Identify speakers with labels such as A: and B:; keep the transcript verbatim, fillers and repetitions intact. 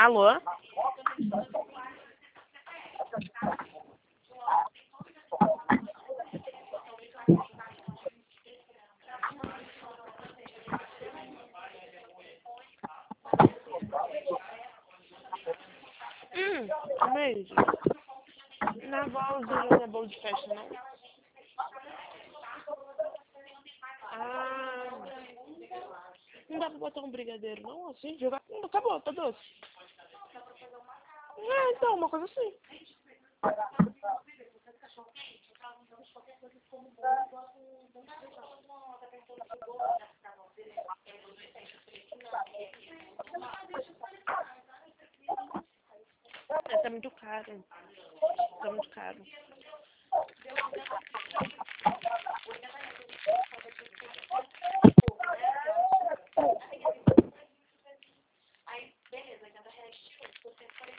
A: Alô? Hum, Meire. Na voz já não é bolo de festa, não? Ah, não dá pra botar um brigadeiro, não? Assim, jogar. Hum, acabou, tá doce. É, então, uma coisa assim. É, tá muito caro. Tá muito caro.